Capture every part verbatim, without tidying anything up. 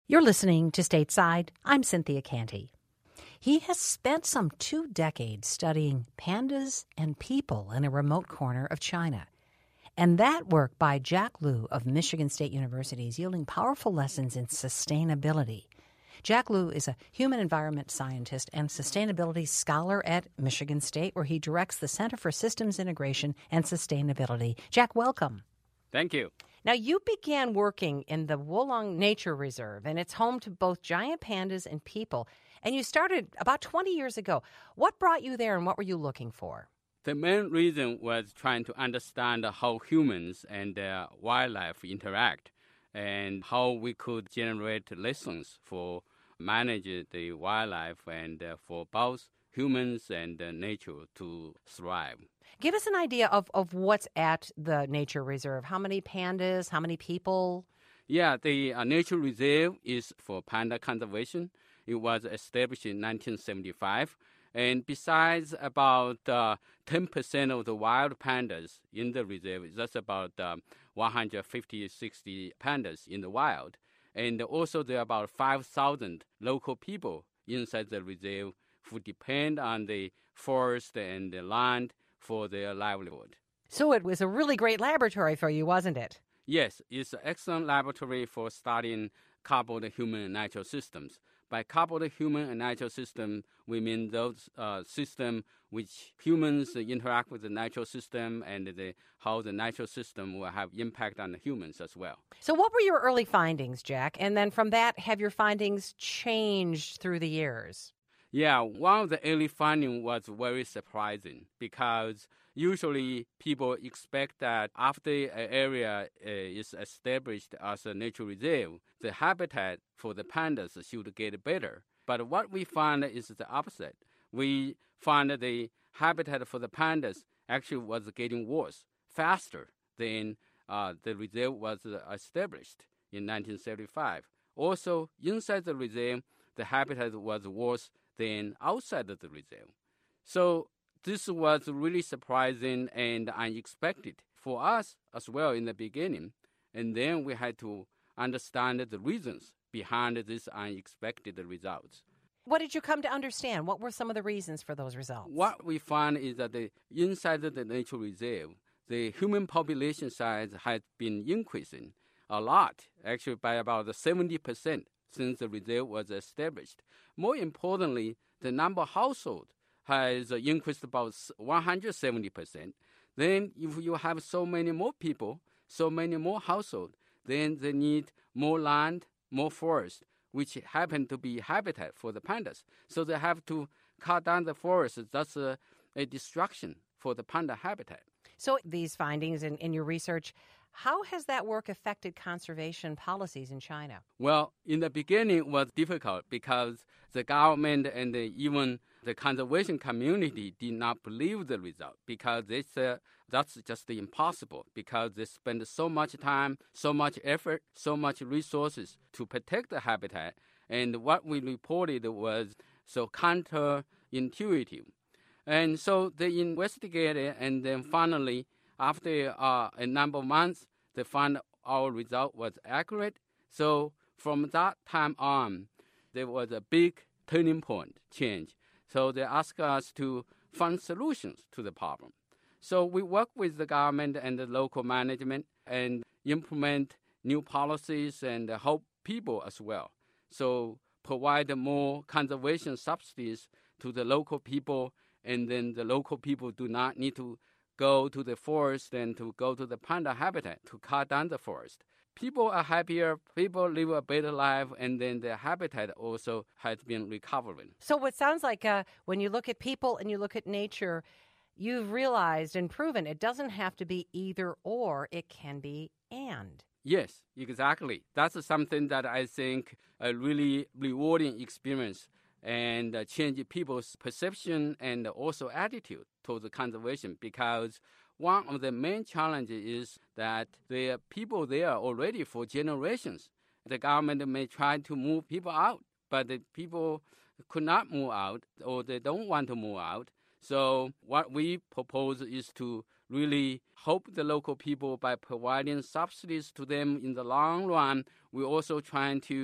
You're listening to Stateside. I'm Cynthia Canty. He has spent some two decades studying pandas and people in a remote corner of China. And that work by Jack Liu of Michigan State University is yielding powerful lessons in sustainability. Jack Liu is a human environment scientist and sustainability scholar at Michigan State, where he directs the Center for Systems Integration and Sustainability. Jack, welcome. Thank you. Now, you began working in the Wolong Nature Reserve, and it's home to both giant pandas and people. And you started about twenty years ago. What brought you there, and what were you looking for? The main reason was trying to understand how humans and uh, wildlife interact and how we could generate lessons for manage the wildlife and uh, for both humans and uh, nature to thrive. Give us an idea of, of what's at the nature reserve. How many pandas? How many people? Yeah, the uh, nature reserve is for panda conservation. It was established in nineteen seventy-five. And besides about uh, ten percent of the wild pandas in the reserve, that's about um, one hundred fifty, sixty pandas in the wild. And also there are about five thousand local people inside the reserve who depend on the forest and the land for their livelihood. So it was a really great laboratory for you, wasn't it? Yes, it's an excellent laboratory for studying coupled human and natural systems. By coupled human and natural system, we mean those uh, systems which humans interact with the natural system and the, how the natural system will have impact on the humans as well. So what were your early findings, Jack? And then from that, have your findings changed through the years? Yeah, one of the early findings was very surprising because usually people expect that after an area uh, is established as a nature reserve, the habitat for the pandas should get better. But what we found is the opposite. We found that the habitat for the pandas actually was getting worse, faster than uh, the reserve was established in nineteen seventy-five. Also, inside the reserve, the habitat was worse than outside of the reserve. So this was really surprising and unexpected for us as well in the beginning. And then we had to understand the reasons behind these unexpected results. What did you come to understand? What were some of the reasons for those results? What we found is that the, inside of the nature reserve, the human population size has been increasing a lot, actually by about seventy percent since the reserve was established. More importantly, the number of households has increased about one hundred seventy percent. Then if you have so many more people, so many more households, then they need more land, more forest, which happen to be habitat for the pandas. So they have to cut down the forest. That's a, a destruction for the panda habitat. So these findings in, in your research, how has that work affected conservation policies in China? Well, in the beginning, it was difficult because the government and the, even the conservation community did not believe the result because they said that's just impossible because they spend so much time, so much effort, so much resources to protect the habitat. And what we reported was so counterintuitive. And so they investigated, and then finally, after uh, a number of months, they found our result was accurate. So from that time on, there was a big turning point change. So they asked us to find solutions to the problem. So we work with the government and the local management and implement new policies and help people as well. So provide more conservation subsidies to the local people, and then the local people do not need to go to the forest and to go to the panda habitat to cut down the forest. People are happier, people live a better life, and then their habitat also has been recovering. So what sounds like uh, when you look at people and you look at nature, you've realized and proven it doesn't have to be either or, it can be and. Yes, exactly. That's something that I think a really rewarding experience and uh, change people's perception and also attitude towards conservation, because one of the main challenges is that there are people there already for generations. The government may try to move people out, but the people could not move out or they don't want to move out. So what we propose is to really help the local people by providing subsidies to them in the long run. We're also trying to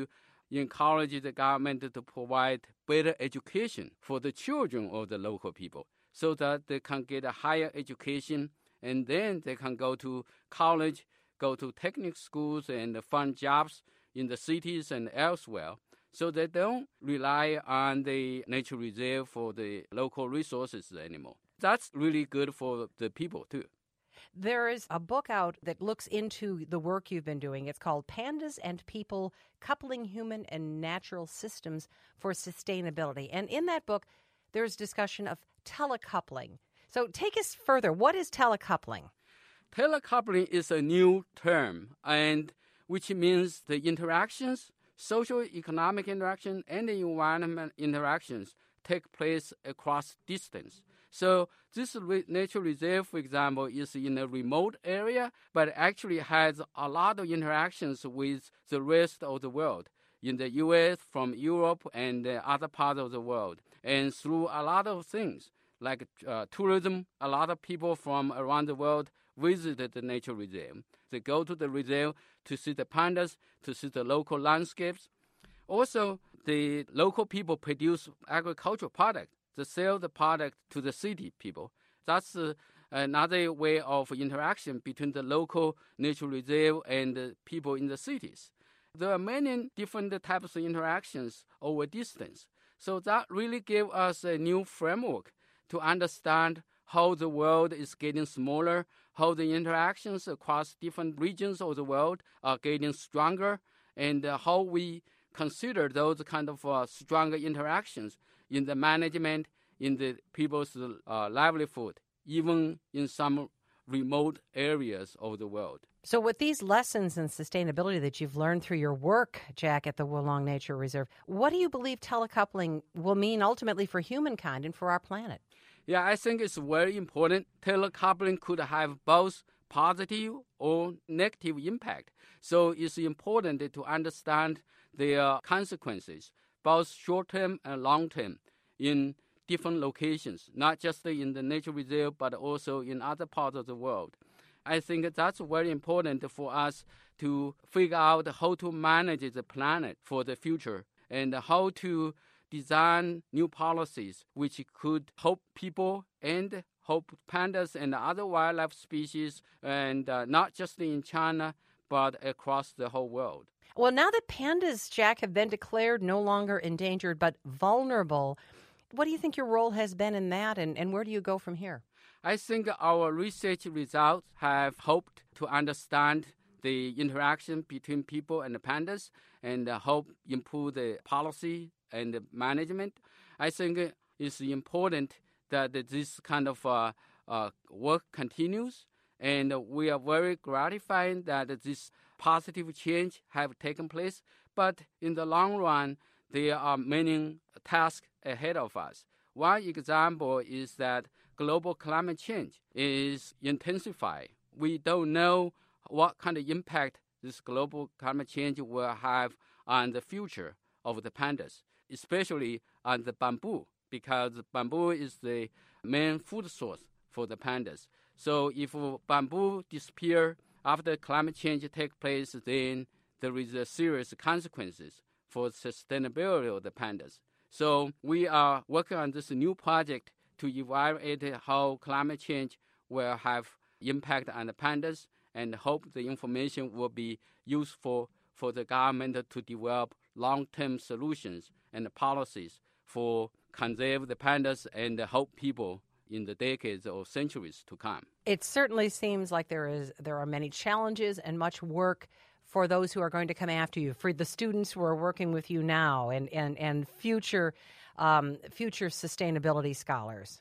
encourage the government to provide better education for the children of the local people so that they can get a higher education, and then they can go to college, go to technical schools, and find jobs in the cities and elsewhere. So they don't rely on the nature reserve for the local resources anymore. That's really good for the people, too. There is a book out that looks into the work you've been doing. It's called Pandas and People, Coupling Human and Natural Systems for Sustainability. And in that book, there's discussion of telecoupling. So take us further. What is telecoupling? Telecoupling is a new term, and which means the interactions, social economic interaction, and the environment interactions take place across distance. So this re- nature reserve, for example, is in a remote area, but actually has a lot of interactions with the rest of the world, in the U S, from Europe, and uh, other parts of the world. And through a lot of things, like uh, tourism, a lot of people from around the world visited the nature reserve. They go to the reserve to see the pandas, to see the local landscapes. Also, the local people produce agricultural products. They sell the product to the city people. That's uh, another way of interaction between the local nature reserve and the people in the cities. There are many different types of interactions over distance. So that really gave us a new framework to understand how the world is getting smaller, how the interactions across different regions of the world are getting stronger, and uh, how we consider those kind of uh, stronger interactions in the management, in the people's uh, livelihood, even in some remote areas of the world. So with these lessons in sustainability that you've learned through your work, Jack, at the Wolong Nature Reserve, what do you believe telecoupling will mean ultimately for humankind and for our planet? Yeah, I think it's very important. Telecoupling could have both positive or negative impact. So it's important to understand their consequences, both short-term and long-term, in different locations, not just in the nature reserve, but also in other parts of the world. I think that's very important for us to figure out how to manage the planet for the future and how to design new policies which could help people and help pandas and other wildlife species, and uh, not just in China, but across the whole world. Well, now that pandas, Jack, have been declared no longer endangered but vulnerable, what do you think your role has been in that, and, and where do you go from here? I think our research results have helped to understand the interaction between people and the pandas and uh, help improve the policy and the management. I think it's important that this kind of uh, uh, work continues, and we are very gratified that this positive change have taken place. But in the long run, there are many tasks ahead of us. One example is that global climate change is intensifying. We don't know what kind of impact this global climate change will have on the future of the pandas, especially on the bamboo, because bamboo is the main food source for the pandas. So if bamboo disappear after climate change takes place, then there is a serious consequences for sustainability of the pandas. So we are working on this new project to evaluate how climate change will have impact on the pandas, and hope the information will be useful for the government to develop long-term solutions and policies for conserve the pandas and help people in the decades or centuries to come. It certainly seems like there is there are many challenges and much work for those who are going to come after you, for the students who are working with you now, and and and future um, future sustainability scholars.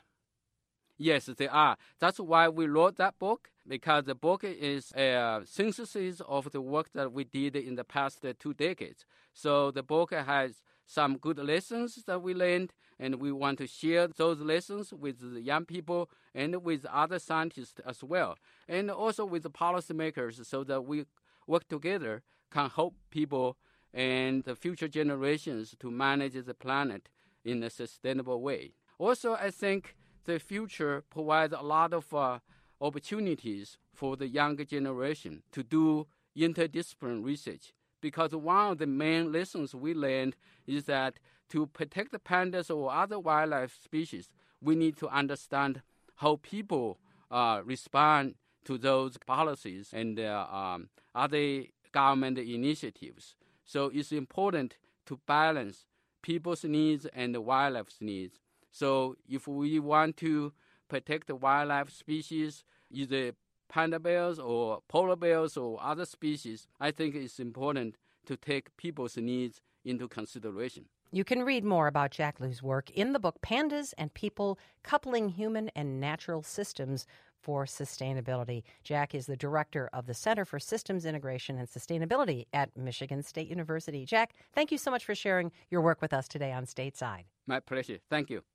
Yes, they are. That's why we wrote that book, because the book is a synthesis of the work that we did in the past two decades. So the book has some good lessons that we learned, and we want to share those lessons with the young people and with other scientists as well, and also with the policymakers, so that we work together can help people and the future generations to manage the planet in a sustainable way. Also, I think the future provides a lot of uh, opportunities for the younger generation to do interdisciplinary research because one of the main lessons we learned is that to protect the pandas or other wildlife species, we need to understand how people uh, respond to those policies and uh, um, other government initiatives. So it's important to balance people's needs and the wildlife's needs. So if we want to protect the wildlife species, either panda bears or polar bears or other species, I think it's important to take people's needs into consideration. You can read more about Jack Liu's work in the book Pandas and People, Coupling Human and Natural Systems for Sustainability. Jack is the director of the Center for Systems Integration and Sustainability at Michigan State University. Jack, thank you so much for sharing your work with us today on Stateside. My pleasure. Thank you.